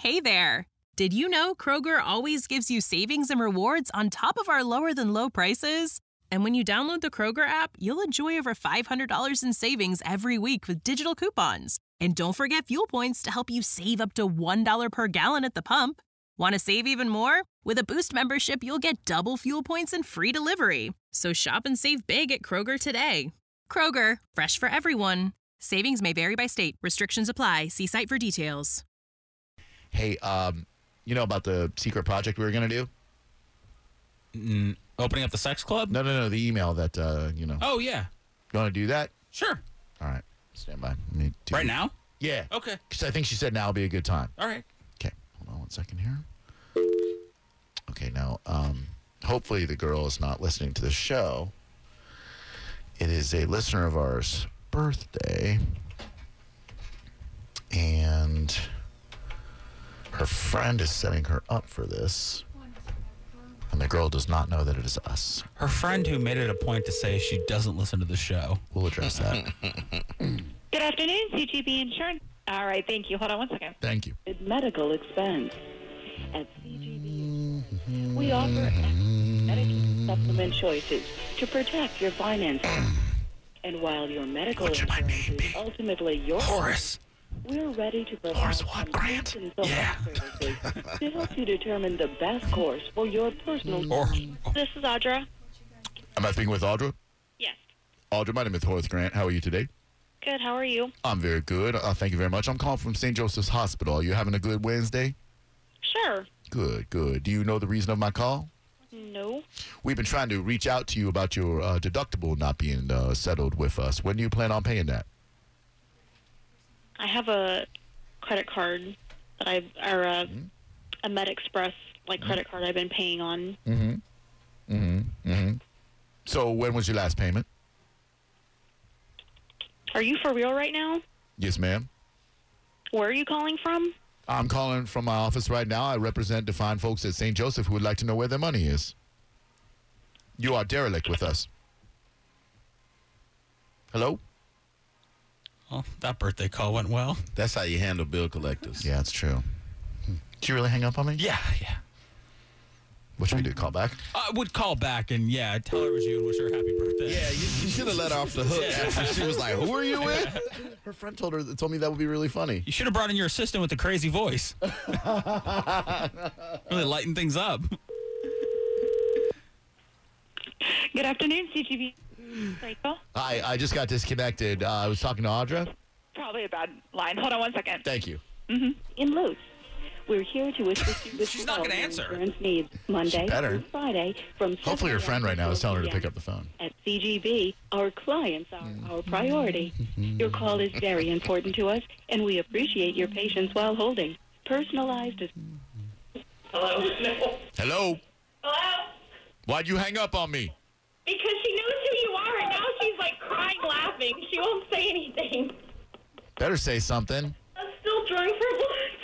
Hey there! Did you know Kroger always gives you savings and rewards on top of our lower-than-low prices? And when you download the Kroger app, you'll enjoy over $500 in savings every week with digital coupons. And don't forget fuel points to help you save up to $1 per gallon at the pump. Want to save even more? With a Boost membership, you'll get double fuel points and free delivery. So shop and save big at Kroger today. Kroger, fresh for everyone. Savings may vary by state. Restrictions apply. See site for details. Hey, you know about the secret project we were going to do? Opening up the sex club? No, the email that, Oh, yeah. You want to do that? Sure. All right. Stand by. Right now? Yeah. Okay. Because I think she said now will be a good time. All right. Okay. Hold on 1 second here. Okay, now, hopefully the girl is not listening to the show. It is a listener of ours' birthday. And her friend is setting her up for this. And the girl does not know that it is us. Her friend who made it a point to say she doesn't listen to the show. We'll address that. Good afternoon, CGB Insurance. All right, thank you. Hold on 1 second. Thank you. Medical expense. At CGB, we offer medical supplement choices to protect your finances. And while your medical What should my insurance name be? is ultimately your Horace. we're ready to provide Horace Watt Grant. consultant Yeah. services to help you determine the best course for your personal needs. This is Audra. Am I speaking with Audra? Yes. Audra, my name is Horace Grant. How are you today? Good. How are you? I'm very good. Thank you very much. I'm calling from St. Joseph's Hospital. Are you having a good Wednesday? Sure. Good, good. Do you know the reason of my call? No. We've been trying to reach out to you about your deductible not being settled with us. When do you plan on paying that? I have a credit card that a MedExpress credit card I've been paying on. So when was your last payment? Are you for real right now? Yes, ma'am. Where are you calling from? I'm calling from my office right now. I represent defined folks at St. Joseph who would like to know where their money is. You are derelict with us. Hello? Well, that birthday call went well. That's how you handle bill collectors. Yeah, it's true. Did you really hang up on me? Yeah. What should we do? Call back? I would call back and, tell her it was you and wish her a happy birthday. Yeah, you should have let her off the hook after she was like, who are you with? Her friend told me that would be really funny. You should have brought in your assistant with the crazy voice. Really lighten things up. Good afternoon, CGB. Rachel? Hi, I just got disconnected. I was talking to Audra. Probably a bad line. Hold on 1 second. Thank you. In Lowe's, we're here to assist you with She's not all gonna your answer. insurance needs. Monday better. through Friday from Hopefully her 7 friend right now is telling her to 4 pick up the phone. At CGB, our clients are our priority. Your call is very important to us, and we appreciate your patience while holding. Personalized. Hello? No. Hello? Hello? Why'd you hang up on me? Because she knows who you are, and now she's crying, laughing. She won't say anything. Better say something. I'm still drunk for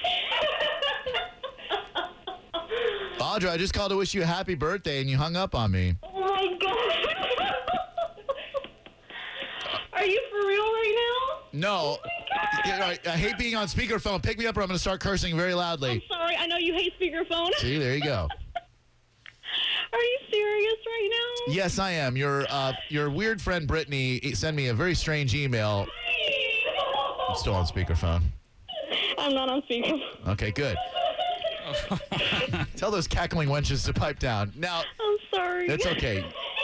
Audra, I just called to wish you a happy birthday and you hung up on me. Oh my god. Are you for real right now? No. I hate being on speakerphone. Pick me up or I'm going to start cursing very loudly. I'm sorry. I know you hate speakerphone. See, there you go. Are you serious right now? Yes, I am. Your weird friend Brittany sent me a very strange email. I'm still on speakerphone. I'm not on speakerphone. Okay, good. Tell those cackling wenches to pipe down. Now, I'm sorry. it's okay.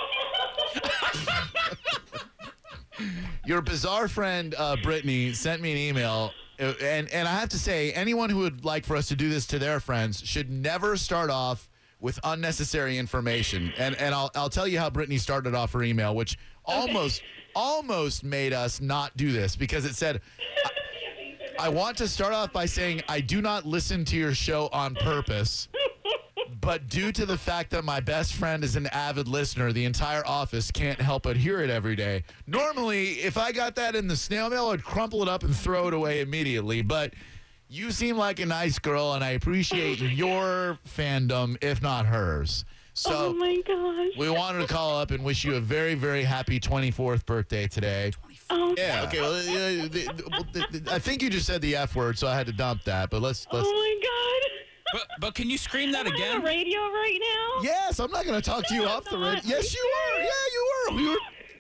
Your bizarre friend Brittany sent me an email, and I have to say, anyone who would like for us to do this to their friends should never start off with unnecessary information. And I'll tell you how Brittany started off her email, which almost made us not do this, because it said, I want to start off by saying I do not listen to your show on purpose, but due to the fact that my best friend is an avid listener, the entire office can't help but hear it every day. Normally, if I got that in the snail mail, I'd crumple it up and throw it away immediately, but you seem like a nice girl, and I appreciate your fandom, if not hers. So Oh my gosh. we wanted to call up and wish you a very, very happy 24th birthday today. Oh, Yeah, okay. Well, I think you just said the F word, so I had to dump that. But let's. oh my But can you scream that Am I on again? the radio right now? Yes, I'm not going to talk to you No, off the I'm radio. not. Yes, you were. Yeah, you were. We were.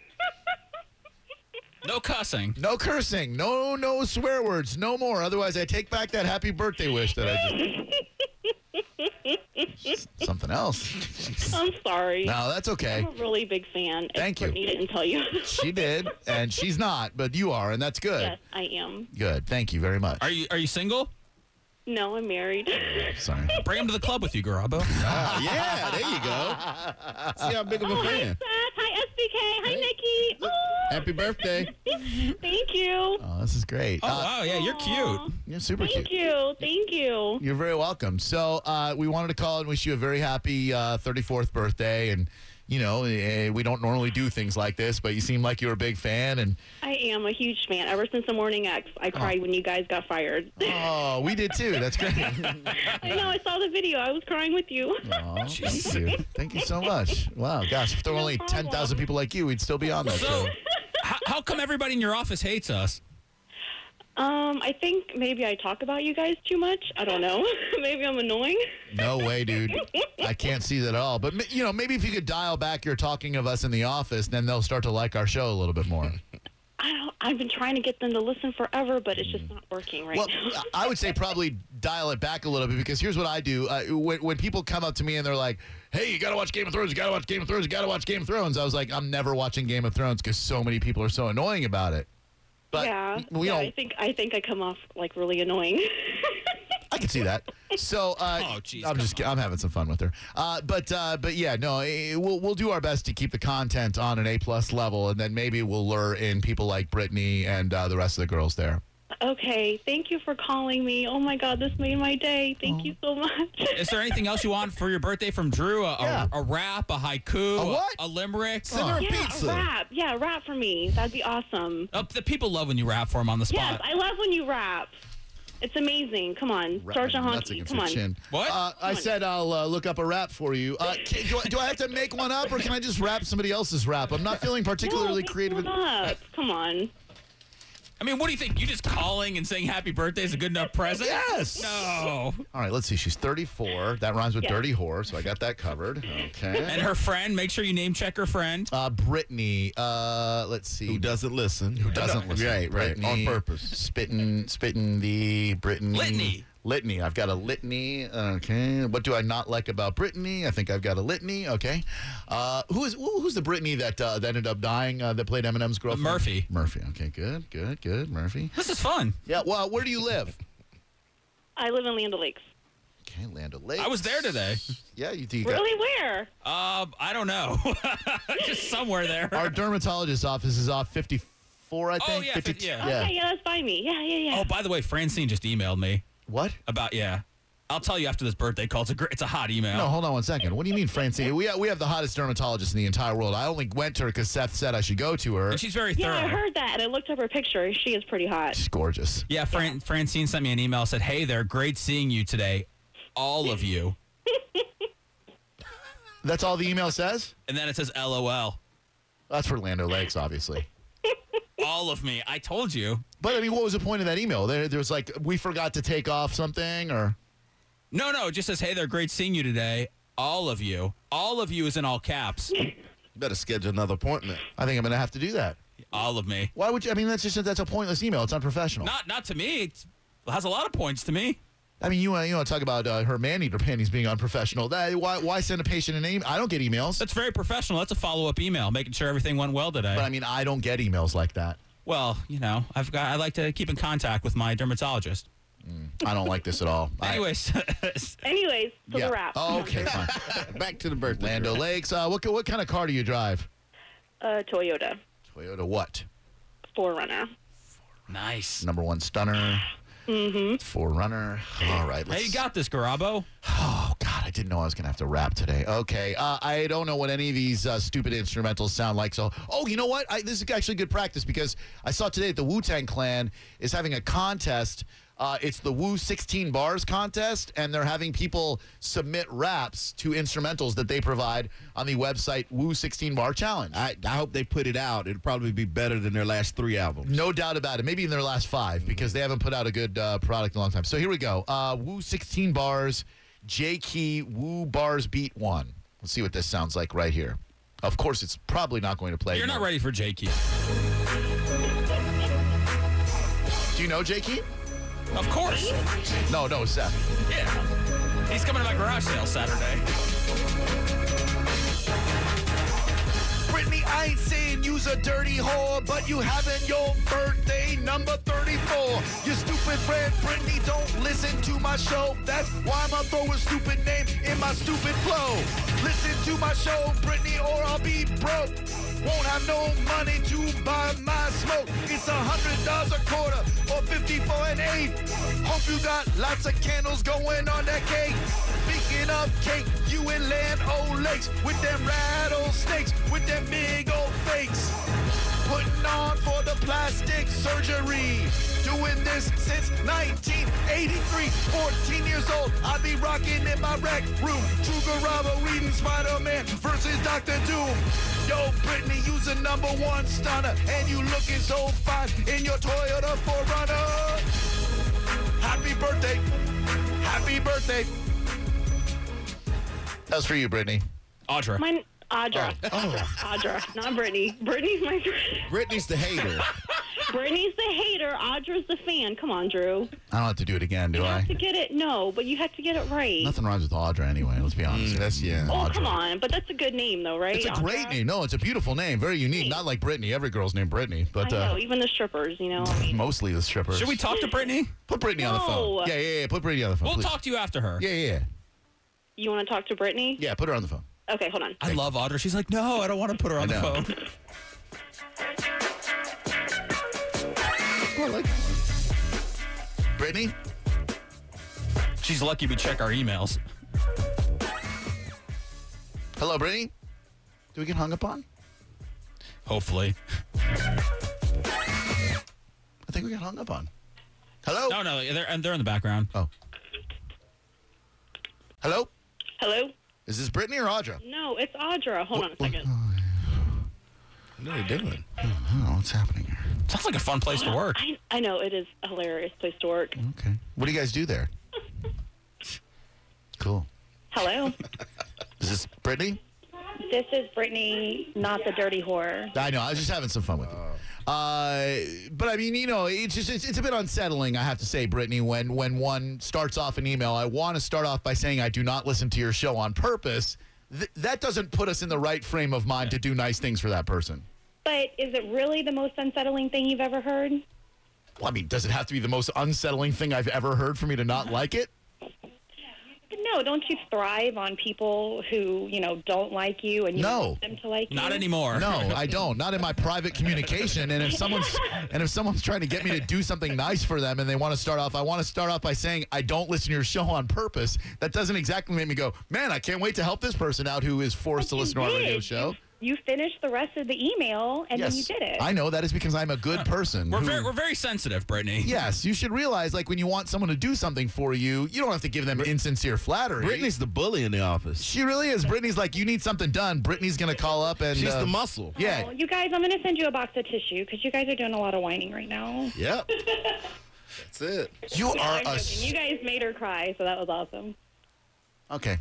No cussing. No cursing. No swear words. No more. Otherwise, I take back that happy birthday wish that I just. Something else. Jeez. I'm sorry. No, that's okay. I'm a really big fan. Thank you. Brittany didn't tell you. She did, and she's not, but you are, and that's good. Yes, I am. Good. Thank you very much. Are you single? No, I'm married. Sorry. Bring him to the club with you, Garabo. Yeah, there you go. See how big of a Hi, fan. Seth. Hi, SBK. Hi, Nikki. Oh, Happy birthday. thank you. Oh, this is great. Oh, wow. Yeah, you're cute. You're super Thank cute. you. Thank you. You're very welcome. So we wanted to call and wish you a very happy 34th birthday. And, you know, we don't normally do things like this, but you seem like you're a big fan. And I am a huge fan. Ever since the Morning X, I cried when you guys got fired. oh, we did too. That's great. I know. I saw the video. I was crying with you. Oh, thank you. Thank you so much. Wow, gosh, if there were only problem. 10,000 people like you, we'd still be on that So, show. how come everybody in your office hates us? I think maybe I talk about you guys too much. I don't know. Maybe I'm annoying. No way, dude. I can't see that at all. But, you know, maybe if you could dial back your talking of us in the office, then they'll start to like our show a little bit more. I've been trying to get them to listen forever, but it's just not working right Well, now. I would say probably dial it back a little bit because here's what I do. When people come up to me and they're like, hey, you got to watch Game of Thrones, you got to watch Game of Thrones, you got to watch Game of Thrones. I was like, I'm never watching Game of Thrones because so many people are so annoying about it. But yeah, we yeah. don't. I think I come off like really annoying. I can see that. So, Oh, geez, I'm having some fun with her. But yeah, no, we'll do our best to keep the content on an A+ level, and then maybe we'll lure in people like Brittany and the rest of the girls there. Okay, thank you for calling me. Oh my God, this made my day. Thank you so much. Is there anything else you want for your birthday from Drew? Yeah. A rap, a haiku, A what? a limerick? Send her a Yeah, pizza. rap. Yeah, rap for me. That'd be awesome. Oh, the people love when you rap for them on the Yes, spot. I love when you rap. It's amazing. Come on, Sergeant Nuts Honky. against Come her on. chin. What? I said I'll look up a rap for you. Do I have to make one up, or can I just rap somebody else's rap? I'm not feeling particularly No, creative. make one up. Come on. I mean, what do you think? You just calling and saying happy birthday is a good enough present? Yes. No. All right, let's see. She's 34. That rhymes with Yeah. dirty whore, so I got that covered. Okay. And her friend, make sure you name check her friend. Brittany. Let's see. Who doesn't listen? Who doesn't listen? Right. Brittany, On purpose. Spitting the Brittany. Litany. I've got a litany. Okay. What do I not like about Brittany? I think I've got a litany. Okay. Who's the Brittany that ended up dying that played Eminem's girlfriend? Murphy. Murphy. Okay. Good. Murphy. This is fun. Yeah. Well, where do you live? I live in Land O'Lakes. Okay, Land O'Lakes. I was there today. Yeah, you got. Really? Where? I don't know. Just somewhere there. Our dermatologist's office is off 54, I think. Oh, yeah, 52. yeah. Okay, yeah, that's by me. Yeah. Oh, by the way, Francine just emailed me What? about, yeah. I'll tell you after this birthday call. It's a hot email. No, hold on one second. What do you mean, Francine? We have the hottest dermatologist in the entire world. I only went to her because Seth said I should go to her. And she's very Yeah, I thorough. heard that, and I looked up her picture. She is pretty hot. She's gorgeous. Yeah, Francine sent me an email, said, hey there, great seeing you today. All of you. That's all the email says? And then it says LOL. That's for Land O'Lakes, obviously. All of me. I told you. But, I mean, what was the point of that email? There's like, we forgot to take off something, or? No, it just says, hey there, great seeing you today. All of you. All of you is in all caps. Better schedule another appointment. I think I'm going to have to do that. All of me. Why would you? I mean, that's a pointless email. It's unprofessional. Not to me. It has a lot of points to me. I mean, you want to talk about her man-eater panties being unprofessional. Why send a patient an email? I don't get emails. That's very professional. That's a follow-up email, making sure everything went well today. But, I mean, I don't get emails like that. Well, I like to keep in contact with my dermatologist. I don't like this at all. Anyways, Anyways, to the rap. Oh, okay, fine. Back to the birthday. Land O'Lakes. What kind of car do you drive? Toyota Toyota what? 4Runner. nice. Number one stunner. Mm-hmm. 4Runner. All right. Hey, you got this, Garabo. Oh, God, I didn't know I was going to have to rap today. Okay. I don't know what any of these stupid instrumentals sound like. So, you know what? This is actually good practice because I saw today that the Wu-Tang Clan is having a contest. It's the Wu 16 Bars contest, and they're having people submit raps to instrumentals that they provide on the website Wu 16 Bar Challenge. I hope they put it out. It'll probably be better than their last 3 albums. No doubt about it. Maybe in their last 5 because they haven't put out a good product in a long time. So here we go. Wu 16 Bars. J Key Woo Bars Beat 1. Let's see what this sounds like right here. Of course, it's probably not going to play. You're not ready for J Key. Do you know J Key? Of course. No, Seth. Yeah. He's coming to my garage sale Saturday. Brittany, I ain't saying you's a dirty whore, but you having your birthday number 34. Your stupid friend Brittany don't listen to my show. That's why I'ma throw a stupid name in my stupid flow. Listen to my show, Brittany, or I'll be broke. Won't have no money to buy my smoke. It's $100 a quarter or 54 and 8. Hope you got lots of candles going on that cake. Speaking of cake, you in Land O'Lakes with them rattlesnakes, with them big old fakes. Putting on for the plastic surgery. Doing this since 1983. 14 years old, I be rocking in my rec room. Chugaraba reading Spider-Man versus Dr. Doom. Yo, Brittany, you's a #1 stunner, and you looking so fine in your Toyota 4Runner. Happy birthday. Happy birthday. That was for you, Brittany. Audra. Mine, Audra. Audra, not Brittany. Brittany's my friend. Brittany's the hater. Brittany's the hater. Audra's the fan. Come on, Drew. I don't have to do it again, do You I? have to get it. No, but you have to get it right. Nothing rhymes with Audra anyway, let's be honest. Yeah. Oh, Audra. come on. But that's a good name, though, right? It's a great Audra? name. No, it's a beautiful name. Very unique. Not like Brittany. Every girl's named Brittany. But I know, even the strippers, you know. I mean, mostly the strippers. Should we talk to Brittany? Put Brittany on the phone? No. Yeah. Put Brittany on the phone, We'll please. talk to you after her. Yeah. you want to talk to Brittany? Yeah, put her on the phone. Okay, hold on. I love Audra. She's like, no, I don't want to put her on the I know. phone. Oh, I like Brittany? She's lucky we check our emails. Hello, Brittany? Do we get hung up on? Hopefully. I think we got hung up on. Hello? No, they're in the background. Oh. Hello? Hello? Is this Brittany or Audra? No, it's Audra. Hold on a second. What are they doing? I don't know what's happening here. Sounds like a fun place to work. I know, it is a hilarious place to work. Okay. What do you guys do there? Cool. Hello? Is this Brittany? This is Brittany, not the dirty whore. I know. I was just having some fun with you. But I mean, you know, it's a bit unsettling, I have to say, Brittany, when one starts off an email. I want to start off by saying I do not listen to your show on purpose. That doesn't put us in the right frame of mind to do nice things for that person. But is it really the most unsettling thing you've ever heard? Well, I mean, does it have to be the most unsettling thing I've ever heard for me to not like it? No, don't you thrive on people who, you know, don't like you and you No. want them to like you? Not anymore. No, I don't. Not in my private communication. And if someone's trying to get me to do something nice for them and they want to start off, I want to start off by saying I don't listen to your show on purpose. That doesn't exactly make me go, man, I can't wait to help this person out who is forced to listen to our radio show. You finished the rest of the email and then you did it. I know. That is because I'm a good person. We're very sensitive, Brittany. Yes, you should realize, like, when you want someone to do something for you, you don't have to give them insincere flattery. Brittany's the bully in the office. She really is. Brittany's like, you need something done. Brittany's going to call up and... She's the muscle. Yeah. Oh, you guys, I'm going to send you a box of tissue because you guys are doing a lot of whining right now. Yep. That's it. You are I'm a... joking. You guys made her cry, so that was awesome. Okay.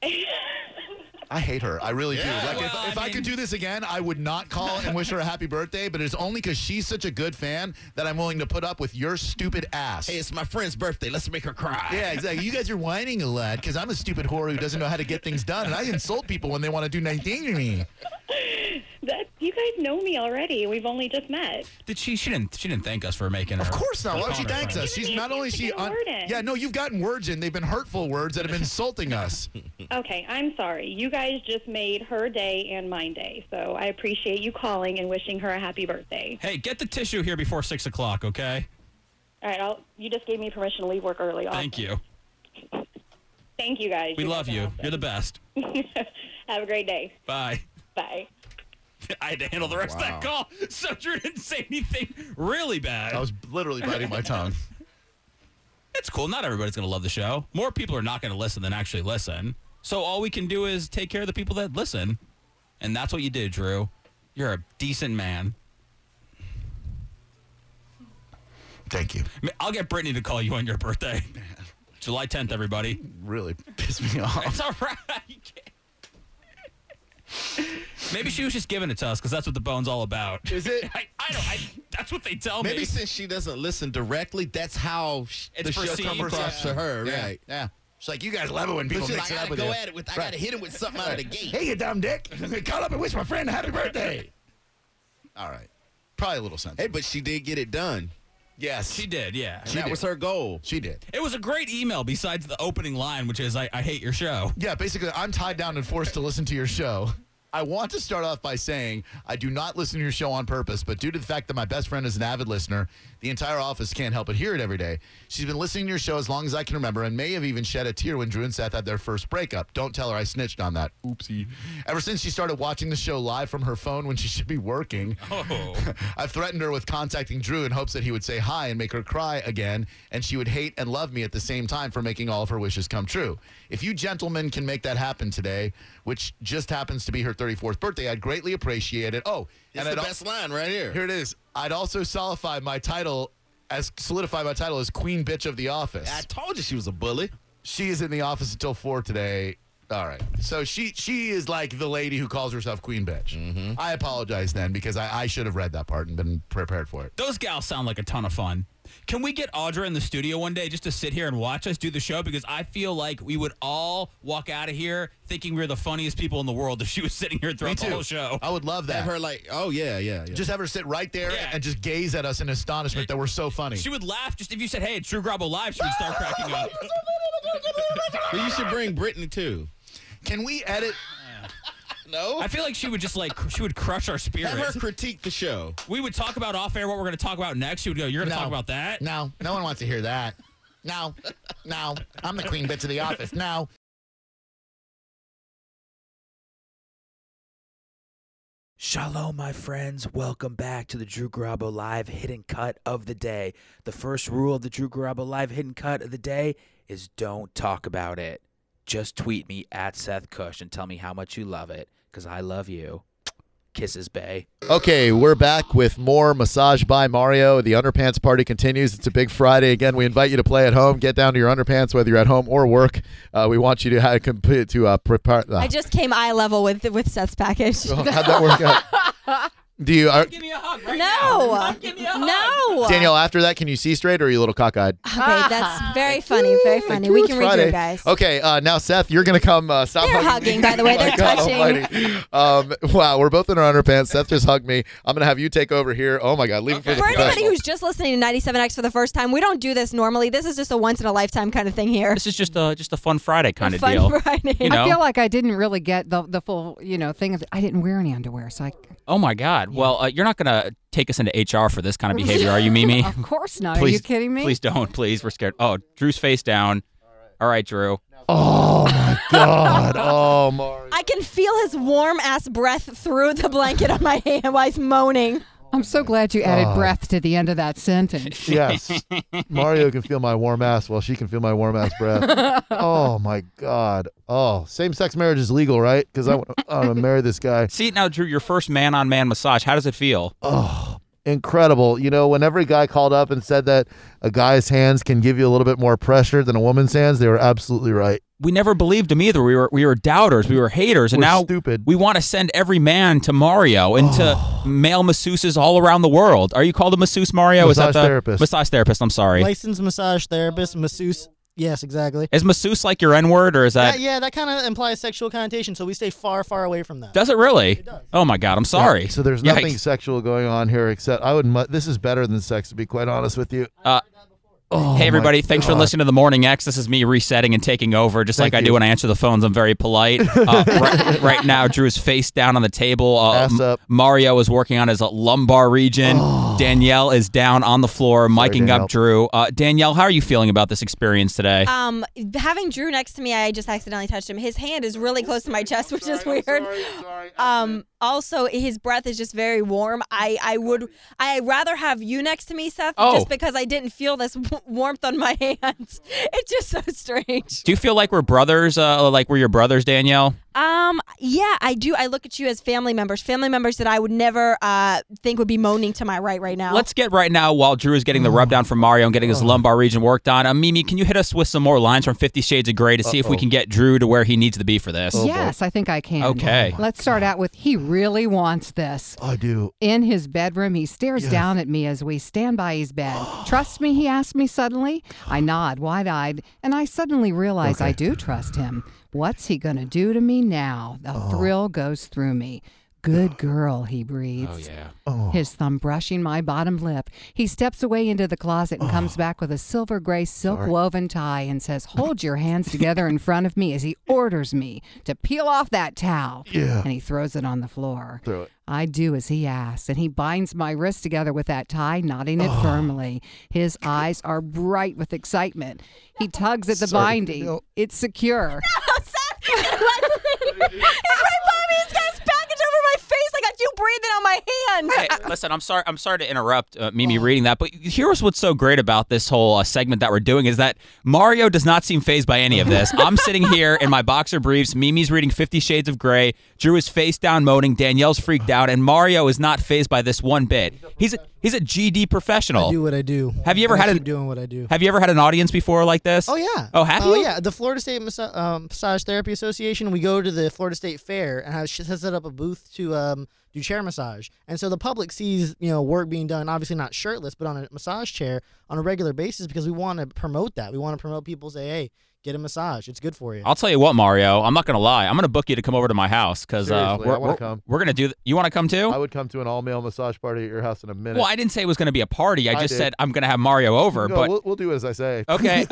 I hate her. I really do. Yeah, Like, well, if I could do this again, I would not call and wish her a happy birthday, but it's only because she's such a good fan that I'm willing to put up with your stupid ass. Hey, it's my friend's birthday. Let's make her cry. Yeah, exactly. You guys are whining a lot because I'm a stupid whore who doesn't know how to get things done, and I insult people when they want to do nice things to me. You guys know me already. We've only just met. Did she didn't thank us for making her. Of course not. Why would she calling her thank friend. us? She's You not only have to she. get a word in. Yeah, no, you've gotten words in. They've been hurtful words that have been insulting us. Okay, I'm sorry. You guys just made her day and mine day, so I appreciate you calling and wishing her a happy birthday. Hey, get the tissue here before 6 o'clock, okay? All right, you just gave me permission to leave work early. Awesome. Thank you. Thank you, guys. We You love guys are you. awesome. You're the best. Have a great day. Bye. Bye. I had to handle the rest of that call, so Drew didn't say anything really bad. I was literally biting my tongue. It's cool. Not everybody's going to love the show. More people are not going to listen than actually listen. So all we can do is take care of the people that listen. And that's what you did, Drew. You're a decent man. Thank you. I'll get Brittany to call you on your birthday. July 10th, everybody. Really pissed me off. It's all right. Maybe she was just giving it to us because that's what the bone's all about. Is it? That's what they tell Maybe me. since she doesn't listen directly, that's how the show perceived, comes across to her, Yeah. right? Yeah. She's like, you guys love it when people But mix she's it like, up I with gotta you. go at it with, I gotta hit it with something out of the gate. Hey, you dumb dick. Call up and wish my friend a happy birthday. All right. Probably a little sensitive. Hey, but she did get it done. Yes. She did, yeah. And that was her goal. She did. It was a great email besides the opening line, which is, I hate your show. Yeah, basically, I'm tied down and forced to listen to your show. I want to start off by saying I do not listen to your show on purpose, but due to the fact that my best friend is an avid listener, the entire office can't help but hear it every day. She's been listening to your show as long as I can remember and may have even shed a tear when Drew and Seth had their first breakup. Don't tell her I snitched on that. Oopsie. Ever since she started watching the show live from her phone when she should be working, I've threatened her with contacting Drew in hopes that he would say hi and make her cry again, and she would hate and love me at the same time for making all of her wishes come true. If you gentlemen can make that happen today, which just happens to be her 34th birthday, I'd greatly appreciate it. Oh, It's the best line right here. Here it is. I'd also solidify my title as Queen Bitch of the Office. I told you she was a bully. She is in the office until 4 today. All right. So she is like the lady who calls herself Queen Bitch. Mm-hmm. I apologize then because I should have read that part and been prepared for it. Those gals sound like a ton of fun. Can we get Audra in the studio one day just to sit here and watch us do the show? Because I feel like we would all walk out of here thinking we're the funniest people in the world if she was sitting here throughout the whole show. I would love that. Have her like, oh, yeah. Just have her sit right there Yeah. and just gaze at us in astonishment that we're so funny. She would laugh just if you said, hey, it's Drew Grabo Live, she would start cracking up. Well, you should bring Brittany, too. Can we edit? No? I feel like she would just she would crush our Have spirits. her critique the show. We would talk about off air what we're going to talk about next. She would go, you're going to No. talk about that? No one wants to hear that. No, I'm the Queen Bitch of the Office. No. Shalom, my friends. Welcome back to the Drew Garabo Live Hidden Cut of the Day. The first rule of the Drew Garabo Live Hidden Cut of the Day is don't talk about it. Just tweet me at Seth Cush and tell me how much you love it, because I love you. Kisses, bae. Okay, we're back with more Massage by Mario. The Underpants Party continues. It's a big Friday. Again, we invite you to play at home. Get down to your underpants, whether you're at home or work. We want you to prepare. I just came eye level with Seth's package. How'd that work out? Do you, Give me a hug right No. now. Give me a hug. No. Danielle, after that, can you see straight or are you a little cockeyed? Okay, that's very funny. Very funny. We can read you guys. Okay, now, Seth, you're going to come stop They're hugging, by the way. They're My God touching. almighty. Wow, we're both in our underpants. Seth just hugged me. I'm going to have you take over here. Oh, my God. Leave it for the For anybody professionals. who's just listening to 97X for the first time, we don't do this normally. This is just a once in a lifetime kind of thing here. This is just a fun Friday kind of Fun deal. Friday. You know? I feel like I didn't really get the full, thing of I didn't wear any underwear, so Oh, my God. Well, you're not going to take us into HR for this kind of behavior, are you, Mimi? of course not. Please, Are you kidding me? Please don't. Please. We're scared. Oh, Drew's face down. All right, Drew. Oh, my God. Oh, Mario. I can feel his warm ass breath through the blanket on my hand while he's moaning. I'm so glad you added breath to the end of that sentence. Yes. Mario can feel my warm ass while she can feel my warm ass breath. Oh, my God. Oh, same-sex marriage is legal, right? Because I want to marry this guy. See, now, Drew, your first man-on-man massage, how does it feel? Oh, incredible. When every guy called up and said that a guy's hands can give you a little bit more pressure than a woman's hands, they were absolutely right. We never believed him either. We were doubters. We were haters. And We're now stupid. we want to send every man to Mario and to male masseuses all around the world. Are you called a masseuse, Mario? Massage Is that the therapist. Massage therapist, I'm sorry. Licensed massage therapist, masseuse. Yes, exactly. Is masseuse like your N-word, or is that... Yeah, that kind of implies sexual connotation, so we stay far, far away from that. Does it really? It does. Oh, my God. I'm sorry. Yeah, so there's Yikes. nothing sexual going on here except this is better than sex, to be quite honest with you. Oh, Hey, everybody. my Thanks for God. listening to The Morning X. This is me resetting and taking over, just Thank like I you. do when I answer the phones. I'm very polite. Right now, Drew's face down on the table. Ass up. Mario is working on his lumbar region. Danielle is down on the floor, miking Danielle. up Drew. Danielle, how are you feeling about this experience today? Having Drew next to me, I just accidentally touched him. His hand is really close to my chest, which is weird. Also, his breath is just very warm. I'd rather have you next to me, Seth, just because I didn't feel this warmth on my hands. It's just so strange. Do you feel like we're brothers, like we're your brothers, Danielle? Yeah, I do. I look at you as family members that I would never think would be moaning to my right now. Let's get right now while Drew is getting the rub down from Mario and getting his lumbar region worked on. Mimi, can you hit us with some more lines from 50 Shades of Grey to see if we can get Drew to where he needs to be for this? Yes, I think I can. Okay. Let's start out with he really wants this. I do. In his bedroom, he stares down at me as we stand by his bed. Trust me, he asked me suddenly. I nod, wide-eyed, and I suddenly realize I do trust him. What's he going to do to me now? The thrill goes through me. Good girl, he breathes. His thumb brushing my bottom lip. He steps away into the closet and comes back with a silver gray silk woven tie and says, hold your hands together in front of me as he orders me to peel off that towel. And he throws it on the floor. Throw it. I do as he asks, and he binds my wrist together with that tie, knotting it firmly. His eyes are bright with excitement. He tugs at the binding. No. It's secure. He's right by me. He's got his package over my face. I got you breathing on my hand. Hey, listen, I'm sorry to interrupt Mimi reading that, but here's what's so great about this whole segment that we're doing is that Mario does not seem fazed by any of this. I'm sitting here in my boxer briefs. Mimi's reading 50 Shades of Grey. Drew is face down moaning. Danielle's freaked out, and Mario is not fazed by this one bit. He's a GD professional. I do what I do. Have you ever had doing what I do? Have you ever had an audience before like this? Oh yeah. Oh, have you? Oh yeah. The Florida State Massage Therapy Association. We go to the Florida State Fair and has set up a booth to do chair massage. And so the public sees work being done, obviously not shirtless, but on a massage chair on a regular basis because we want to promote that. We want to promote people say, hey, get a massage. It's good for you. I'll tell you what, Mario. I'm not going to lie. I'm going to book you to come over to my house because Seriously, I wanna come. we're going to do You want to come too? I would come to an all-male massage party at your house in a minute. Well, I didn't say it was going to be a party. I just did. said I'm going to have Mario over. No, but we'll do as I say. Okay.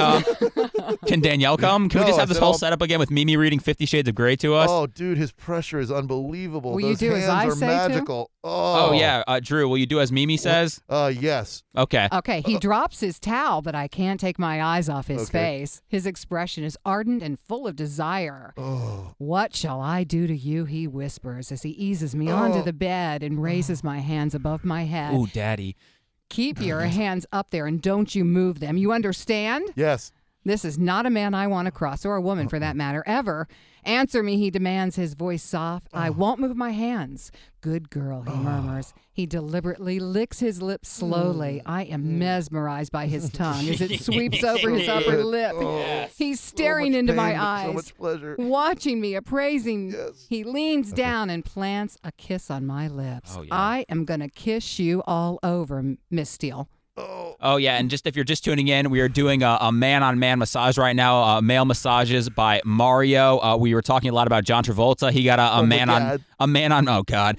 Can Danielle come? Can we No, just I have this said whole I'll- setup again with Mimi reading 50 Shades of Grey to us? Oh, dude, his pressure is unbelievable. Will you Those do as hands I are say, too? magical. Oh, yeah. Drew, will you do as Mimi says? Yes. Okay. Okay, he drops his towel, but I can't take my eyes off his face. His expression is ardent and full of desire. What shall I do to you, he whispers as he eases me onto the bed and raises my hands above my head. Ooh, Daddy. Keep your hands up there and don't you move them. You understand? Yes. This is not a man I want to cross, or a woman for that matter, ever. Answer me, he demands, his voice soft. I won't move my hands. Good girl, he murmurs. He deliberately licks his lips slowly. I am mesmerized by his tongue as it sweeps over his upper lip. He's staring into my eyes, So much pleasure. watching me, appraising. He leans down and plants a kiss on my lips. Oh, yeah. I am going to kiss you all over, Miss Steele. Oh, yeah, and just if you're just tuning in, we are doing a man-on-man massage right now, male massages by Mario. We were talking a lot about John Travolta. He got a man on. Oh God,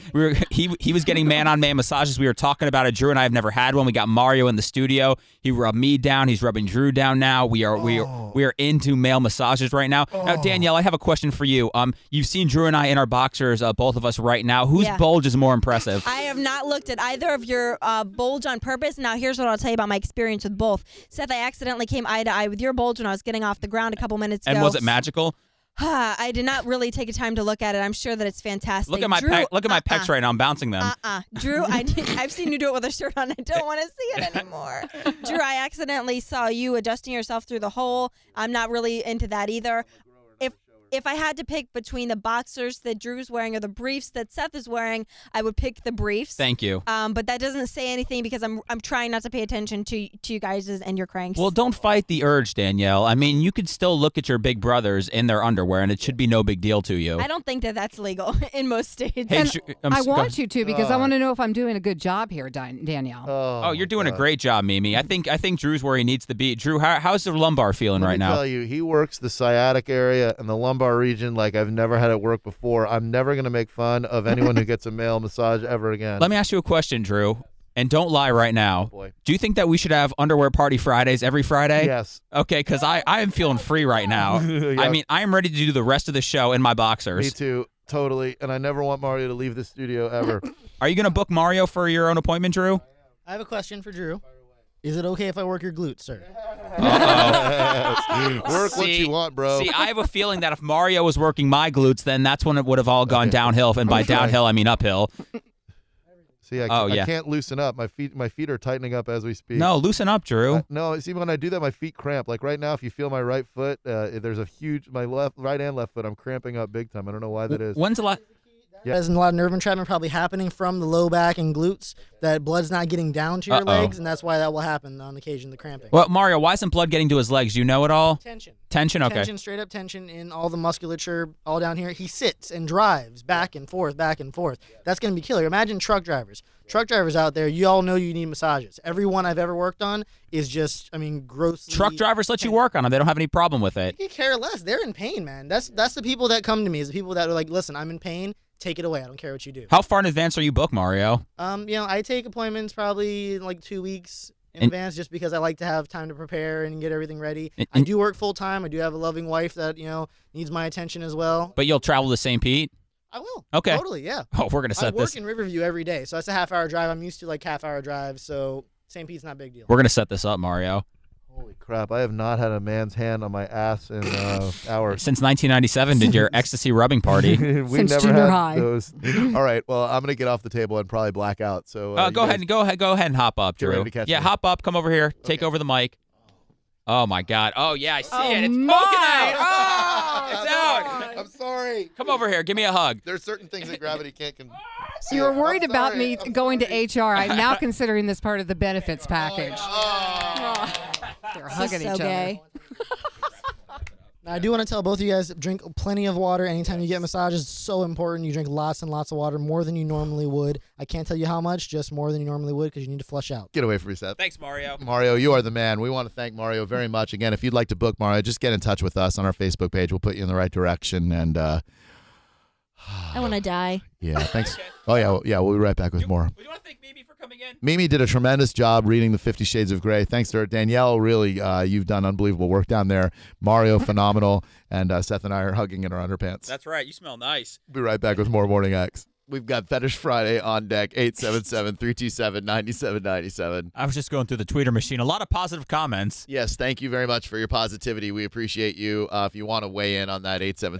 he was getting man-on-man massages. We were talking about it. Drew and I have never had one. We got Mario in the studio. He rubbed me down. He's rubbing Drew down now. We are into male massages right now. Now, Danielle, I have a question for you. You've seen Drew and I in our boxers, both of us right now. Whose bulge is more impressive? I have not looked at either of your bulge on purpose. Now, here's what I'll tell you about my experience with both. Seth, I accidentally came eye to eye with your bulge when I was getting off the ground a couple minutes ago. And was it magical? I did not really take a time to look at it. I'm sure that it's fantastic. Look at my Drew, look at my pecs right now. I'm bouncing them. Drew, I've seen you do it with a shirt on. I don't want to see it anymore. Drew, I accidentally saw you adjusting yourself through the hole. I'm not really into that either. If I had to pick between the boxers that Drew's wearing or the briefs that Seth is wearing, I would pick the briefs. Thank you. But that doesn't say anything because I'm trying not to pay attention to you guys and your cranks. Well, don't fight the urge, Danielle. I mean, you could still look at your big brothers in their underwear, and it should be no big deal to you. I don't think that that's legal in most states. Hey, I want you to because I want to know if I'm doing a good job here, Danielle. Oh, you're doing a great job, Mimi. I think Drew's where he needs to be. Drew, how's the lumbar feeling right now? Let me tell you, he works the sciatic area and the lumbar region like I've never had it work before. I'm never going to make fun of anyone who gets a male massage ever again. Let me ask you a question, Drew, and don't lie right now. Oh, boy. Do you think that we should have underwear party Fridays every Friday? Yes. Okay, because I am feeling free right now. Yeah. I mean, I am ready to do the rest of the show in my boxers. Me too. Totally. And I never want Mario to leave the studio ever. Are you going to book Mario for your own appointment, Drew? I have a question for Drew. Is it okay if I work your glutes, sir? Work what you want, bro. See, I have a feeling that if Mario was working my glutes, then that's when it would have all gone downhill. And by downhill, I mean uphill. See, I can't loosen up. My feet are tightening up as we speak. No, loosen up, Drew. No, see, when I do that, my feet cramp. Like right now, if you feel my right foot, there's a huge, my right and left foot, I'm cramping up big time. I don't know why that is. When's the last? Yeah. There's a lot of nerve entrapment probably happening from the low back and glutes. That blood's not getting down to your legs, and that's why that will happen on occasion, the cramping. Well, Mario, why isn't blood getting to his legs? Do you know it all? Tension. Tension, okay. Tension, straight up tension in all the musculature, all down here. He sits and drives back and forth, back and forth. That's going to be killer. Imagine truck drivers. Truck drivers out there, you all know you need massages. Everyone I've ever worked on is just, grossly. Truck drivers let you work on them. They don't have any problem with it. They care less. They're in pain, man. That's the people that come to me, is the people that are like, listen, I'm in pain. Take it away. I don't care what you do. How far in advance are you booked, Mario? I take appointments probably like 2 weeks in advance, just because I like to have time to prepare and get everything ready. I do work full time. I do have a loving wife that needs my attention as well. But you'll travel to St. Pete? I will. Okay. Totally, yeah. Oh, we're gonna set this. I work in Riverview every day, so that's a half-hour drive. I'm used to like half-hour drives, so St. Pete's not a big deal. We're gonna set this up, Mario. Holy crap! I have not had a man's hand on my ass in hours. Since 1997, did your ecstasy rubbing party? We Since never junior had high. those. All right. Well, I'm gonna get off the table and probably black out. So go ahead and hop up, Get Drew. ready to catch Yeah, me. hop up. Come over here. Take over the mic. Oh my God! Oh yeah, I see it. It's my. poking out. Oh, it's out. I'm sorry. Come over here. Give me a hug. There's certain things that gravity can't. So you were worried about me going to HR. I'm now considering this part of the benefits package. They're hugging each other. Now, I do want to tell both of you guys, drink plenty of water anytime you get massages. It's so important. You drink lots and lots of water, more than you normally would. I can't tell you how much, just more than you normally would, because you need to flush out. Get away from me, Seth. Thanks, Mario. Mario, you are the man. We want to thank Mario very much. Again, if you'd like to book Mario, just get in touch with us on our Facebook page. We'll put you in the right direction. And I want to die. yeah, thanks. Oh yeah, we'll be right back with more. Do you want to thank Mimi for coming in? Mimi did a tremendous job reading the 50 Shades of Grey. Thanks to her. Danielle, really, you've done unbelievable work down there. Mario, phenomenal. And Seth and I are hugging in our underpants. That's right. You smell nice. We'll be right back with more Morning X. We've got Fetish Friday on deck, 877-327-9797. I was just going through the Twitter machine. A lot of positive comments. Yes, thank you very much for your positivity. We appreciate you. If you want to weigh in on that,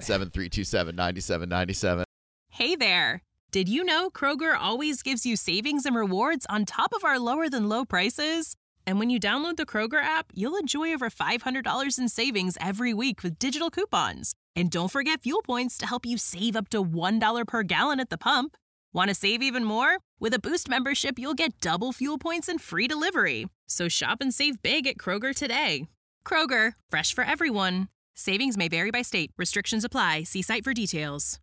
877-327-9797. Hey there. Did you know Kroger always gives you savings and rewards on top of our lower than low prices? And when you download the Kroger app, you'll enjoy over $500 in savings every week with digital coupons. And don't forget fuel points to help you save up to $1 per gallon at the pump. Want to save even more? With a Boost membership, you'll get double fuel points and free delivery. So shop and save big at Kroger today. Kroger, fresh for everyone. Savings may vary by state. Restrictions apply. See site for details.